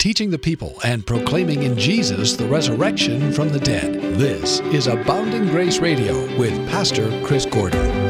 teaching the people and proclaiming in Jesus the resurrection from the dead. This is Abounding Grace Radio with Pastor Chris Gordon.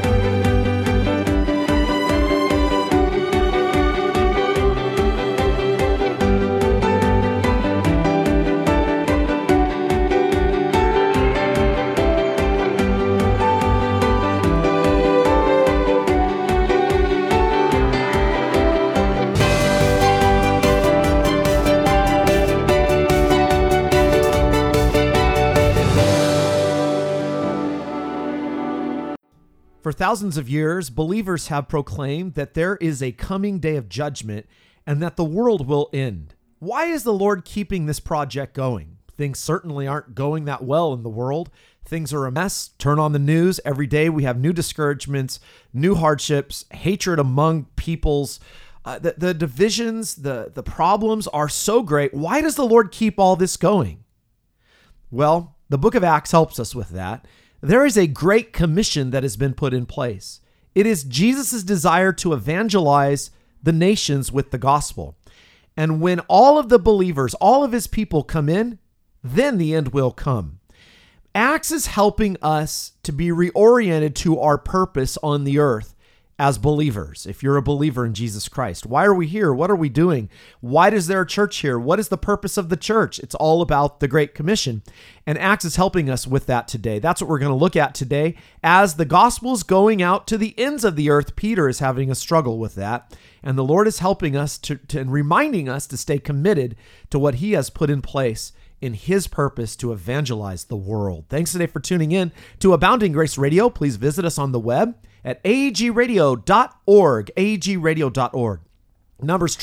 For thousands of years, believers have proclaimed that there is a coming day of judgment and that the world will end. Why is the Lord keeping this project going? Things certainly aren't going that well in the world. Things are a mess. Turn on the news. Every day we have new discouragements, new hardships, hatred among peoples. The divisions, the problems are so great. Why does the Lord keep all this going? Well, the book of Acts helps us with that. There is a great commission that has been put in place. It is Jesus' desire to evangelize the nations with the gospel. And when all of the believers, all of his people come in, then the end will come. Acts is helping us to be reoriented to our purpose on the earth as believers. If you're a believer in Jesus Christ, why are we here? What are we doing? Why is there a church here? What is the purpose of the church? It's all about the Great Commission. And Acts is helping us with that today. That's what we're going to look at today. As the gospel is going out to the ends of the earth, Peter is having a struggle with that. And the Lord is helping us to and reminding us to stay committed to what he has put in place in his purpose to evangelize the world. Thanks today for tuning in to Abounding Grace Radio. Please visit us on the web at aagradio.org, aagradio.org. Numbers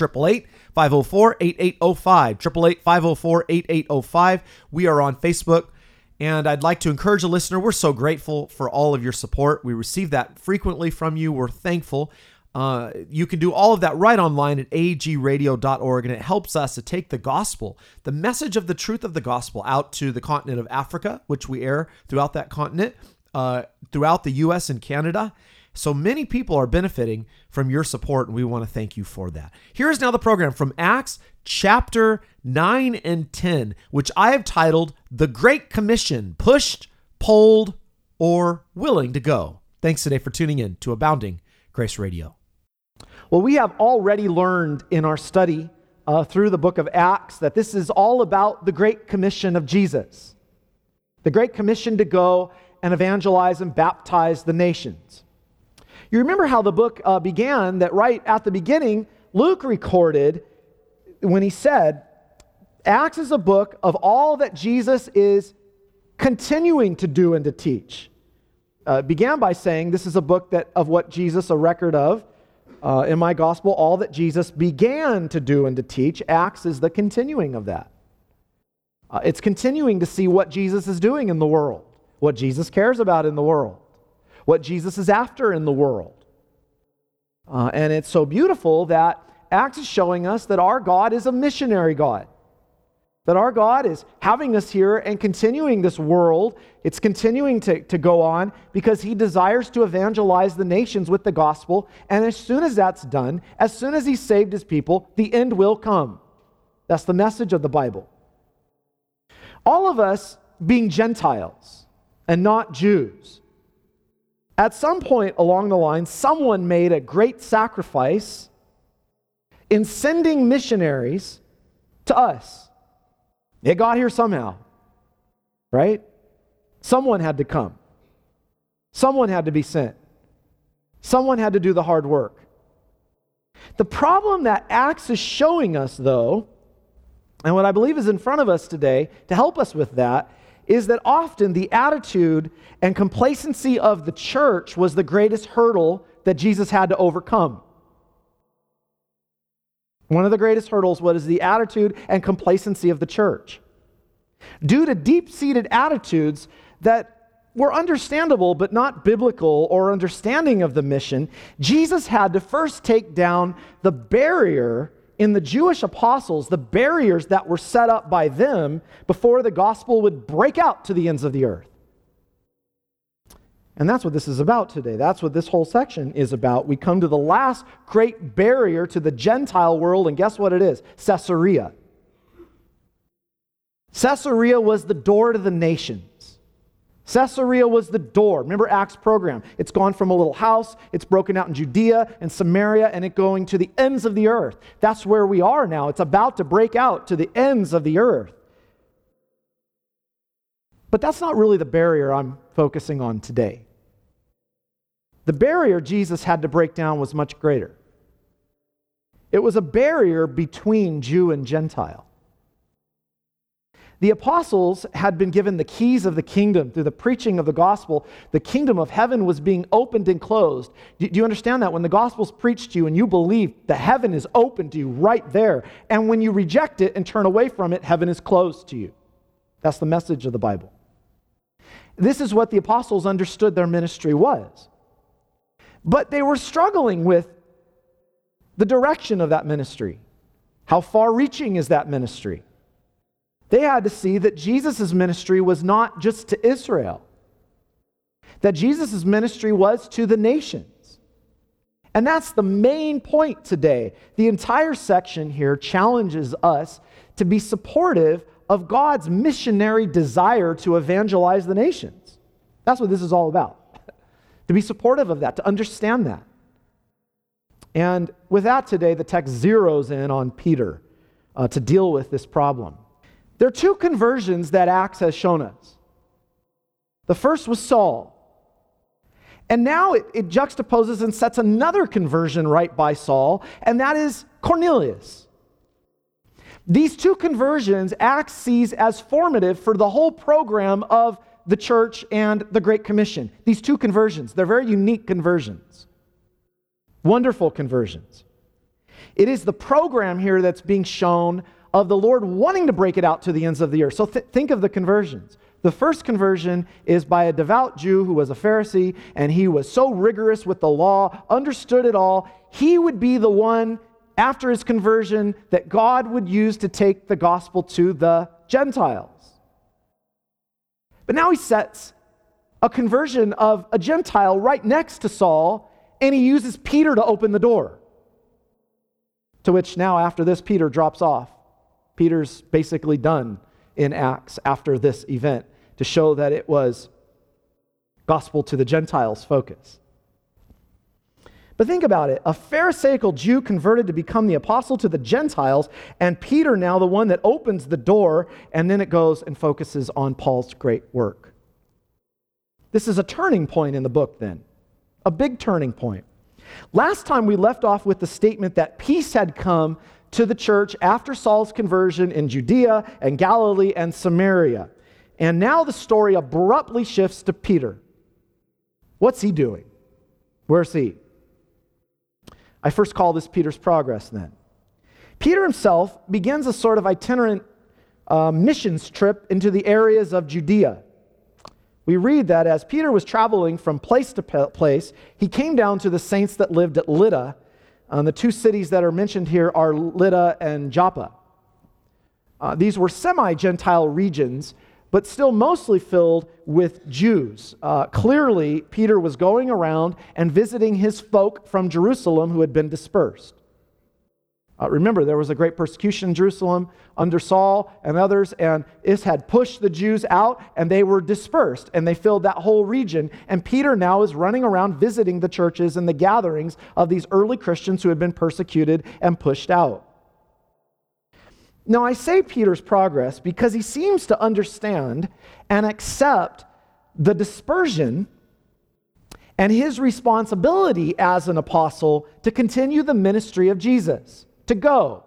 888-504-8805, 888-504-8805. We are on Facebook, and I'd like to encourage a listener. We're so grateful for all of your support. We receive that frequently from you. We're thankful. You can do all of that right online at aagradio.org, and it helps us to take the gospel, the message of the truth of the gospel, out to the continent of Africa, which we air throughout that continent, throughout the U.S. and Canada. So many people are benefiting from your support, and we want to thank you for that. Here is now the program from Acts chapter 9 and 10, which I have titled The Great Commission, Pushed, Pulled, or Willing to Go. Thanks today for tuning in to Abounding Grace Radio. Well, we have already learned in our study through the book of Acts that this is all about the Great Commission of Jesus. The Great Commission to go and evangelize and baptize the nations. You remember how the book began, that right at the beginning, Luke recorded when he said, Acts is a book of all that Jesus is continuing to do and to teach. Began by saying, this is a book of what Jesus, a record of, in my gospel, all that Jesus began to do and to teach. Acts is the continuing of that. It's continuing to see what Jesus is doing in the world, what Jesus cares about in the world, what Jesus is after in the world. And it's so beautiful that Acts is showing us that our God is a missionary God. That our God is having us here and continuing this world. It's continuing to go on because he desires to evangelize the nations with the gospel. And as soon as that's done, as soon as he's saved his people, the end will come. That's the message of the Bible. All of us being Gentiles and not Jews, at some point along the line, someone made a great sacrifice in sending missionaries to us. It got here somehow, right? Someone had to come. Someone had to be sent. Someone had to do the hard work. The problem that Acts is showing us, though, and what I believe is in front of us today to help us with that, is that often the attitude and complacency of the church was the greatest hurdle that Jesus had to overcome. One of the greatest hurdles was the attitude and complacency of the church. Due to deep-seated attitudes that were understandable but not biblical or understanding of the mission, Jesus had to first take down the barrier in the Jewish apostles, the barriers that were set up by them before the gospel would break out to the ends of the earth. And that's what this is about today. That's what this whole section is about. We come to the last great barrier to the Gentile world, and guess what it is? Caesarea. Caesarea was the door to the nations. Caesarea was the door. Remember Acts program. It's gone from a little house, it's broken out in Judea and Samaria, and it going to the ends of the earth. That's where we are now. It's about to break out to the ends of the earth. But that's not really the barrier I'm focusing on today. The barrier Jesus had to break down was much greater. It was a barrier between Jew and Gentile. The apostles had been given the keys of the kingdom through the preaching of the gospel. The kingdom of heaven was being opened and closed. Do you understand that? When the gospel's preached to you and you believe, the heaven is open to you right there. And when you reject it and turn away from it, heaven is closed to you. That's the message of the Bible. This is what the apostles understood their ministry was. But they were struggling with the direction of that ministry. How far-reaching is that ministry? They had to see that Jesus' ministry was not just to Israel, that Jesus' ministry was to the nations. And that's the main point today. The entire section here challenges us to be supportive of God's missionary desire to evangelize the nations. That's what this is all about. To be supportive of that, to understand that. And with that today, the text zeroes in on Peter to deal with this problem. There are two conversions that Acts has shown us. The first was Saul. And now it juxtaposes and sets another conversion right by Saul, and that is Cornelius. These two conversions Acts sees as formative for the whole program of the church and the Great Commission. These two conversions, they're very unique conversions. Wonderful conversions. It is the program here that's being shown of the Lord wanting to break it out to the ends of the earth. So think of the conversions. The first conversion is by a devout Jew who was a Pharisee, and he was so rigorous with the law, understood it all. He would be the one, after his conversion, that God would use to take the gospel to the Gentiles. But now he sets a conversion of a Gentile right next to Saul, and he uses Peter to open the door. To which now, after this, Peter drops off. Peter's basically done in Acts after this event to show that it was gospel to the Gentiles focus. But think about it. A Pharisaical Jew converted to become the apostle to the Gentiles, and Peter now the one that opens the door, and then it goes and focuses on Paul's great work. This is a turning point in the book then. A big turning point. Last time we left off with the statement that peace had come to the church after Saul's conversion in Judea and Galilee and Samaria. And now the story abruptly shifts to Peter. What's he doing? Where's he? I first call this Peter's progress then. Peter himself begins a sort of itinerant missions trip into the areas of Judea. We read that as Peter was traveling from place to place, he came down to the saints that lived at Lydda. The two cities that are mentioned here are Lydda and Joppa. These were semi-Gentile regions, but still mostly filled with Jews. Clearly, Peter was going around and visiting his folk from Jerusalem who had been dispersed. Remember, there was a great persecution in Jerusalem under Saul and others, and this had pushed the Jews out, and they were dispersed, and they filled that whole region. And Peter now is running around visiting the churches and the gatherings of these early Christians who had been persecuted and pushed out. Now, I say Peter's progress because he seems to understand and accept the dispersion and his responsibility as an apostle to continue the ministry of Jesus. To go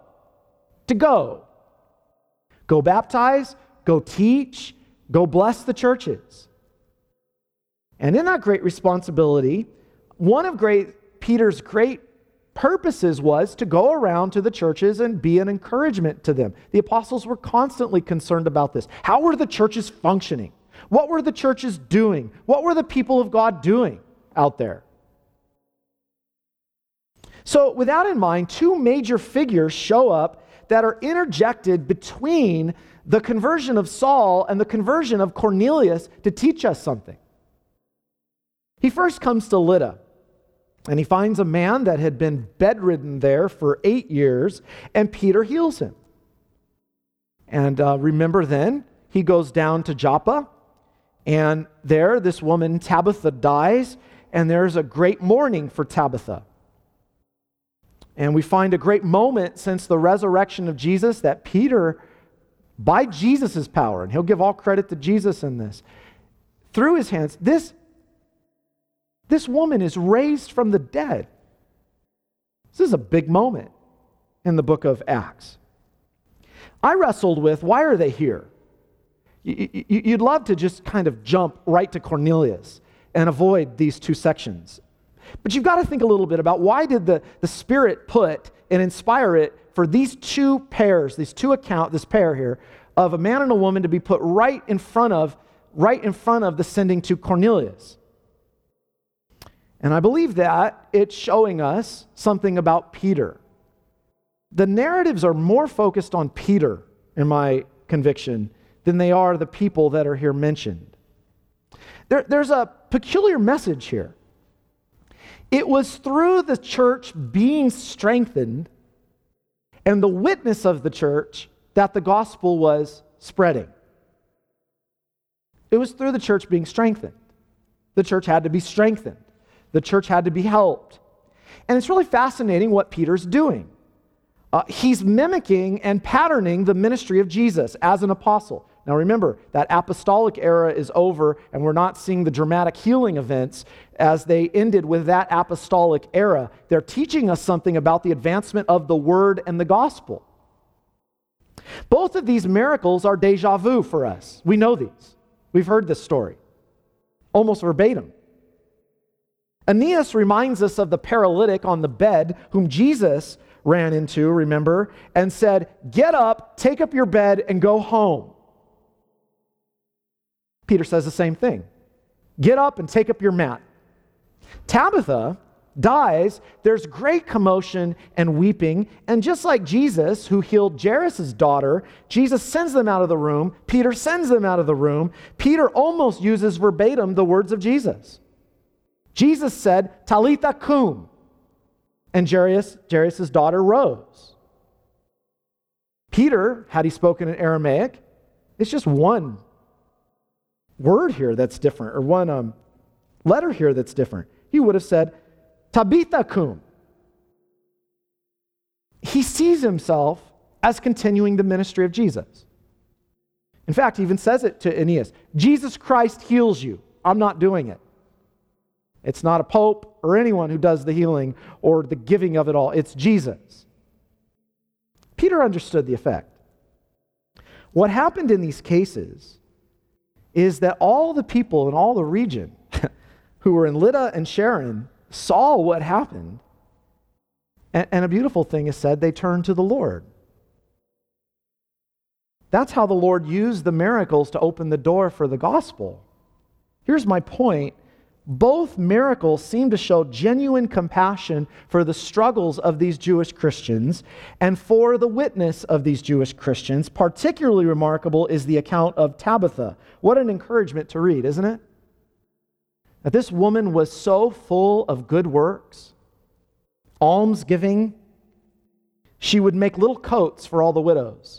baptize, go teach, go bless the churches. And in that great responsibility, one of Peter's great purposes was to go around to the churches and be an encouragement to them. The apostles were constantly concerned about this. How were the churches functioning? What were the churches doing? What were the people of God doing out there? So with that in mind, two major figures show up that are interjected between the conversion of Saul and the conversion of Cornelius to teach us something. He first comes to Lydda, and he finds a man that had been bedridden there for 8 years, and Peter heals him. And remember then, he goes down to Joppa, and there this woman Tabitha dies, and there's a great mourning for Tabitha. And we find a great moment since the resurrection of Jesus that Peter, by Jesus' power, and he'll give all credit to Jesus in this, through his hands, this woman is raised from the dead. This is a big moment in the book of Acts. I wrestled with, why are they here? You'd love to just kind of jump right to Cornelius and avoid these two sections. But you've got to think a little bit about why did the Spirit put and inspire it for these two pairs, this pair here, of a man and a woman to be put right in front of the sending to Cornelius. And I believe that it's showing us something about Peter. The narratives are more focused on Peter, in my conviction, than they are the people that are here mentioned. There's a peculiar message here. It was through the church being strengthened and the witness of the church that the gospel was spreading. It was through the church being strengthened. The church had to be strengthened. The church had to be helped. And it's really fascinating what Peter's doing. He's mimicking and patterning the ministry of Jesus as an apostle. Now remember, that apostolic era is over, and we're not seeing the dramatic healing events as they ended with that apostolic era. They're teaching us something about the advancement of the word and the gospel. Both of these miracles are déjà vu for us. We know these. We've heard this story, almost verbatim. Aeneas reminds us of the paralytic on the bed whom Jesus ran into, remember, and said, "Get up, take up your bed, and go home." Peter says the same thing. Get up and take up your mat. Tabitha dies. There's great commotion and weeping. And just like Jesus, who healed Jairus' daughter, Jesus sends them out of the room. Peter sends them out of the room. Peter almost uses verbatim the words of Jesus. Jesus said, "Talitha cum," and Jairus' daughter rose. Peter, had he spoken in Aramaic, it's just one word here that's different, or one letter here that's different. He would have said, "Tabitha cum." He sees himself as continuing the ministry of Jesus. In fact, he even says it to Aeneas, "Jesus Christ heals you. I'm not doing it." It's not a pope or anyone who does the healing or the giving of it all. It's Jesus. Peter understood the effect. What happened in these cases is that all the people in all the region who were in Lydda and Sharon saw what happened. And a beautiful thing is said, they turned to the Lord. That's how the Lord used the miracles to open the door for the gospel. Here's my point. Both miracles seem to show genuine compassion for the struggles of these Jewish Christians and for the witness of these Jewish Christians. Particularly remarkable is the account of Tabitha. What an encouragement to read, isn't it? That this woman was so full of good works, almsgiving. She would make little coats for all the widows.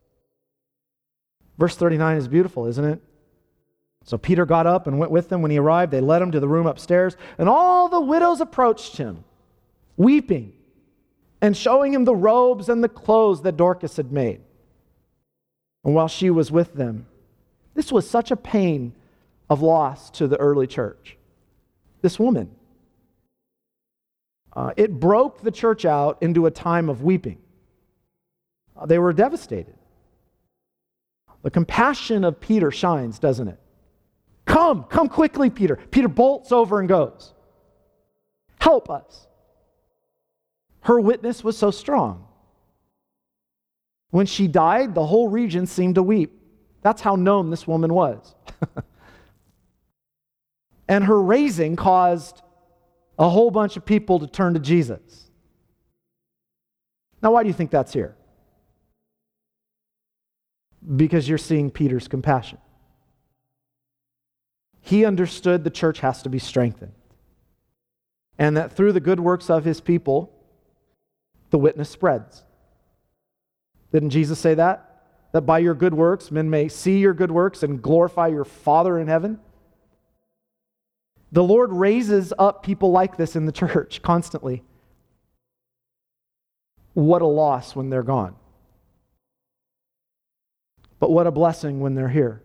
Verse 39 is beautiful, isn't it? So Peter got up and went with them. When he arrived, they led him to the room upstairs, and all the widows approached him, weeping, and showing him the robes and the clothes that Dorcas had made. And while she was with them, this was such a pain of loss to the early church. This woman. It broke the church out into a time of weeping. They were devastated. The compassion of Peter shines, doesn't it? Come quickly, Peter. Peter bolts over and goes. Help us. Her witness was so strong. When she died, the whole region seemed to weep. That's how known this woman was. And her raising caused a whole bunch of people to turn to Jesus. Now, why do you think that's here? Because you're seeing Peter's compassion. He understood the church has to be strengthened. And that through the good works of his people, the witness spreads. Didn't Jesus say that? that by your good works men may see your good works and glorify your Father in heaven? The Lord raises up people like this in the church constantly. What a loss when they're gone. But what a blessing when they're here.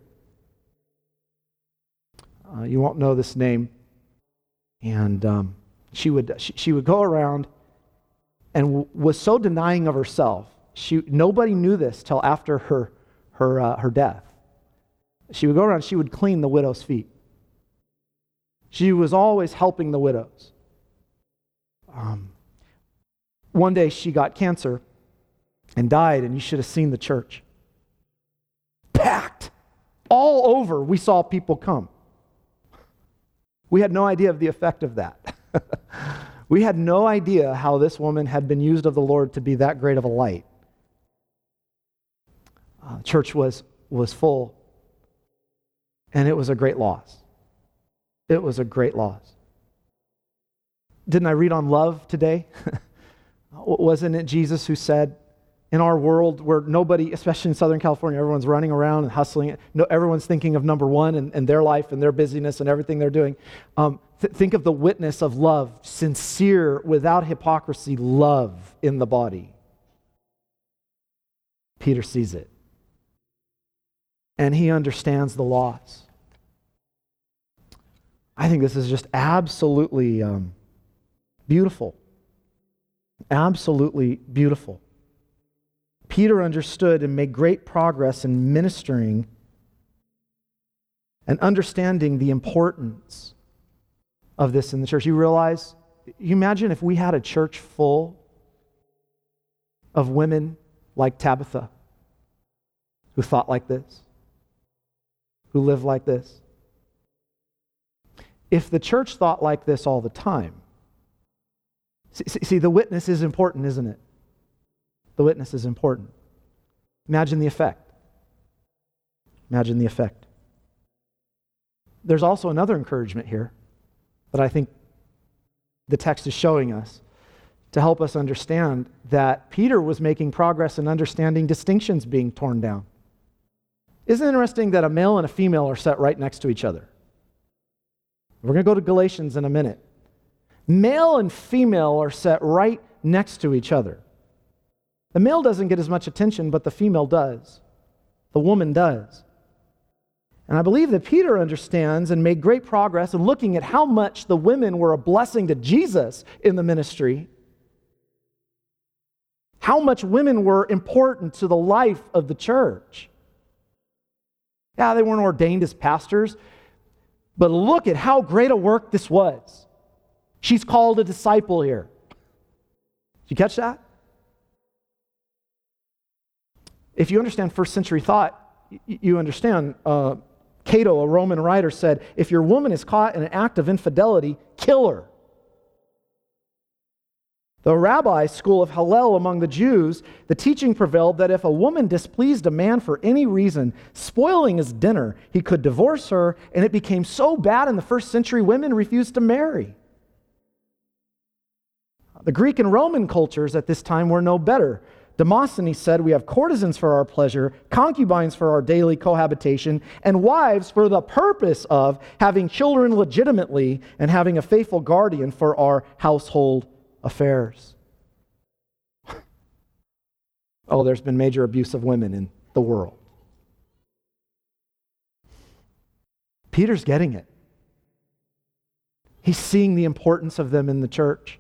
You won't know this name. And she would go around and was so denying of herself. Nobody knew this till after her death. She would go around, she would clean the widow's feet. She was always helping the widows. One day she got cancer and died, and you should have seen the church. Packed. All over, we saw people come. We had no idea of the effect of that. We had no idea how this woman had been used of the Lord to be that great of a light. Church was full, and it was a great loss. It was a great loss. Didn't I read on love today? Wasn't it Jesus who said, in our world where nobody, especially in Southern California, everyone's running around and hustling, everyone's thinking of number one and their life and their busyness and everything they're doing. Think of the witness of love, sincere, without hypocrisy, love in the body. Peter sees it. And he understands the loss. I think this is just absolutely beautiful. Absolutely beautiful. Peter understood and made great progress in ministering and understanding the importance of this in the church. You imagine if we had a church full of women like Tabitha who thought like this, who lived like this. If the church thought like this all the time, see, the witness is important, isn't it? The witness is important. Imagine the effect. Imagine the effect. There's also another encouragement here that I think the text is showing us to help us understand that Peter was making progress in understanding distinctions being torn down. Isn't it interesting that a male and a female are set right next to each other? We're going to go to Galatians in a minute. Male and female are set right next to each other. The male doesn't get as much attention, but the female does. The woman does. And I believe that Peter understands and made great progress in looking at how much the women were a blessing to Jesus in the ministry. How much women were important to the life of the church. Yeah, they weren't ordained as pastors, but look at how great a work this was. She's called a disciple here. Did you catch that? If you understand first century thought, you understand Cato, a Roman writer, said, if your woman is caught in an act of infidelity, kill her. The rabbi school of Hillel among the Jews, the teaching prevailed that if a woman displeased a man for any reason, spoiling his dinner, he could divorce her, and it became so bad in the first century, women refused to marry. The Greek and Roman cultures at this time were no better. Demosthenes said, we have courtesans for our pleasure, concubines for our daily cohabitation, and wives for the purpose of having children legitimately and having a faithful guardian for our household affairs. Oh, there's been major abuse of women in the world. Peter's getting it. He's seeing the importance of them in the church.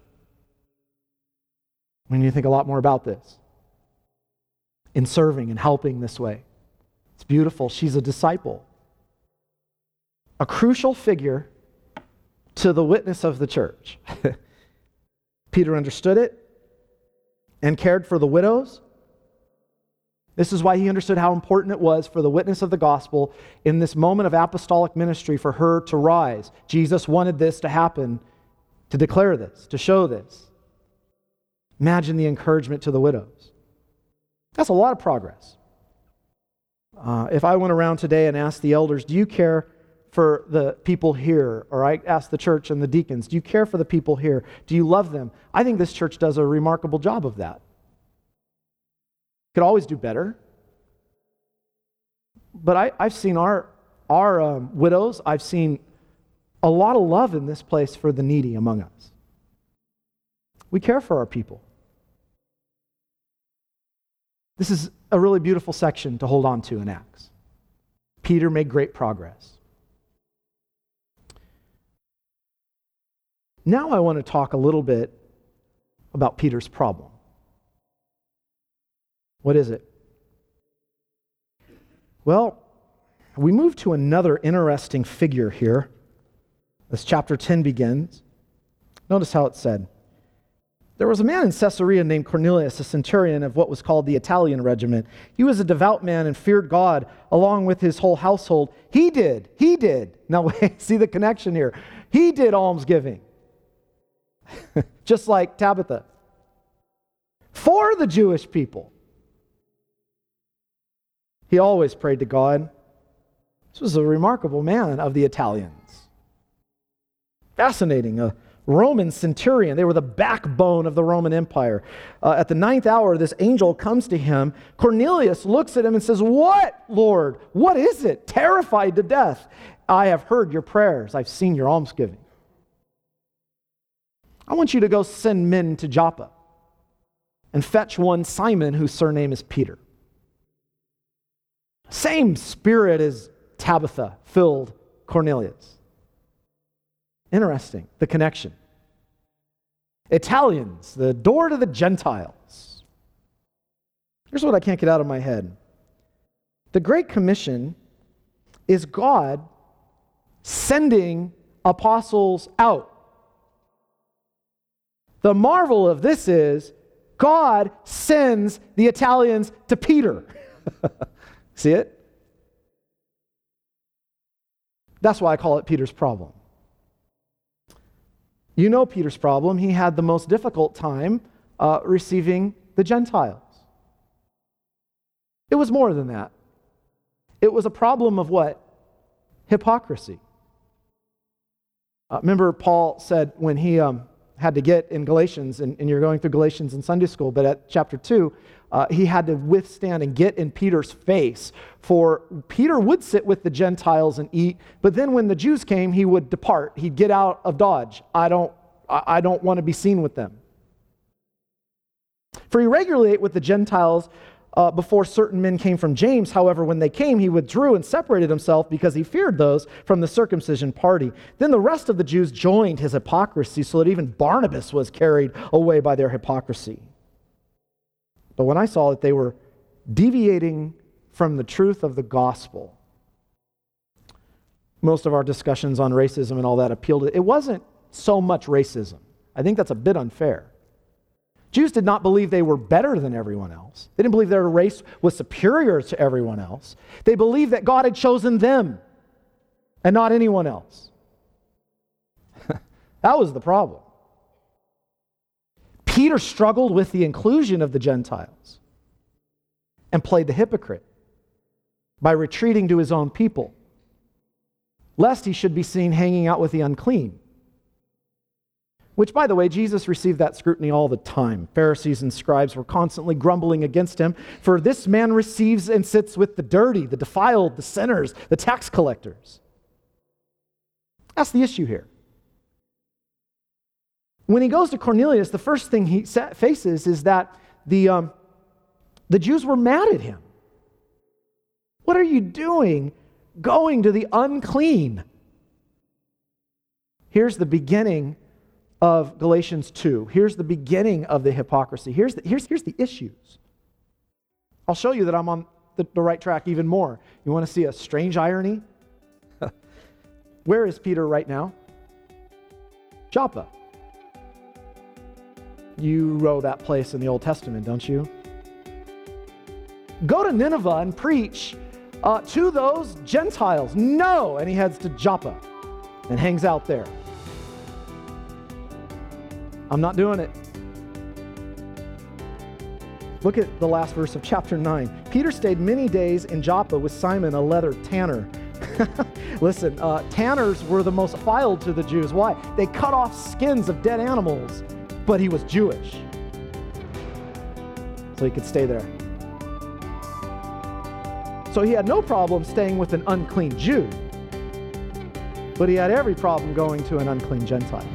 We need to think a lot more about this. In serving and helping this way. It's beautiful. She's a disciple. A crucial figure to the witness of the church. Peter understood it and cared for the widows. This is why he understood how important it was for the witness of the gospel in this moment of apostolic ministry for her to rise. Jesus wanted this to happen, to declare this, to show this. Imagine the encouragement to the widows. That's a lot of progress. If I went around today and asked the elders, do you care for the people here? Or I asked the church and the deacons, do you care for the people here? Do you love them? I think this church does a remarkable job of that. Could always do better. But I've seen our widows. I've seen a lot of love in this place for the needy among us. We care for our people. This is a really beautiful section to hold on to in Acts. Peter made great progress. Now I want to talk a little bit about Peter's problem. What is it? Well, we move to another interesting figure here as chapter 10 begins. Notice how it said, "There was a man in Caesarea named Cornelius, a centurion of what was called the Italian regiment. He was a devout man and feared God along with his whole household. He did. Now, see the connection here. He did almsgiving, just like Tabitha, for the Jewish people. He always prayed to God." This was a remarkable man of the Italians. Fascinating. A Roman centurion. They were the backbone of the Roman Empire. At the 9th hour, this angel comes to him. Cornelius looks at him and says, "What, Lord? What is it?" Terrified to death. "I have heard your prayers. I've seen your almsgiving. I want you to go send men to Joppa and fetch one Simon whose surname is Peter." Same spirit as Tabitha filled Cornelius. Interesting, the connection. Italians, the door to the Gentiles. Here's what I can't get out of my head. The Great Commission is God sending apostles out. The marvel of this is God sends the Italians to Peter. See it? That's why I call it Peter's problem. You know Peter's problem. He had the most difficult time receiving the Gentiles. It was more than that. It was a problem of what? Hypocrisy. Remember Paul said when he had to get in Galatians, and you're going through Galatians in Sunday school, but at chapter 2, he had to withstand and get in Peter's face. For Peter would sit with the Gentiles and eat, but then when the Jews came, he would depart. He'd get out of Dodge. I don't want to be seen with them. For he regularly ate with the Gentiles before certain men came from James. However, when they came, he withdrew and separated himself because he feared those from the circumcision party. Then the rest of the Jews joined his hypocrisy, so that even Barnabas was carried away by their hypocrisy. But when I saw that they were deviating from the truth of the gospel, most of our discussions on racism and all that appealed to it. It wasn't so much racism. I think that's a bit unfair. Jews did not believe they were better than everyone else. They didn't believe their race was superior to everyone else. They believed that God had chosen them and not anyone else. That was the problem. Peter struggled with the inclusion of the Gentiles and played the hypocrite by retreating to his own people, lest he should be seen hanging out with the unclean. Which, by the way, Jesus received that scrutiny all the time. Pharisees and scribes were constantly grumbling against him, for this man receives and sits with the dirty, the defiled, the sinners, the tax collectors. That's the issue here. When he goes to Cornelius, the first thing he faces is that the Jews were mad at him. What are you doing going to the unclean? Here's the beginning of Galatians 2. Here's the beginning of the hypocrisy. Here's the issues. I'll show you that I'm on the right track even more. You want to see a strange irony? Where is Peter right now? Joppa. You know that place in the Old Testament, don't you? Go to Nineveh and preach to those Gentiles. No! And he heads to Joppa and hangs out there. I'm not doing it. Look at the last verse of chapter 9. Peter stayed many days in Joppa with Simon, a leather tanner. Listen, tanners were the most filed to the Jews. Why? They cut off skins of dead animals, but he was Jewish, so he could stay there. So he had no problem staying with an unclean Jew, but he had every problem going to an unclean Gentile.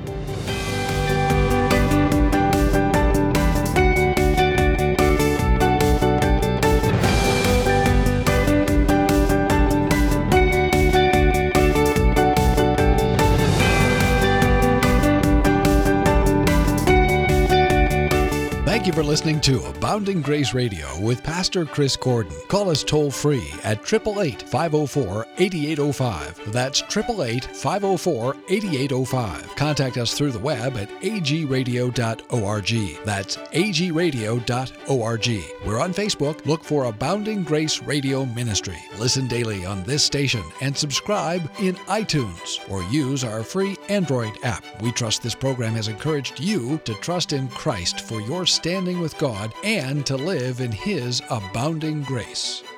Thank you for listening to Abounding Grace Radio with Pastor Chris Gordon. Call us toll-free at 888-504-8805. That's 888-504-8805. Contact us through the web at agradio.org. That's agradio.org. We're on Facebook. Look for Abounding Grace Radio Ministry. Listen daily on this station and subscribe in iTunes or use our free Android app. We trust this program has encouraged you to trust in Christ for your standing with God and to live in His abounding grace.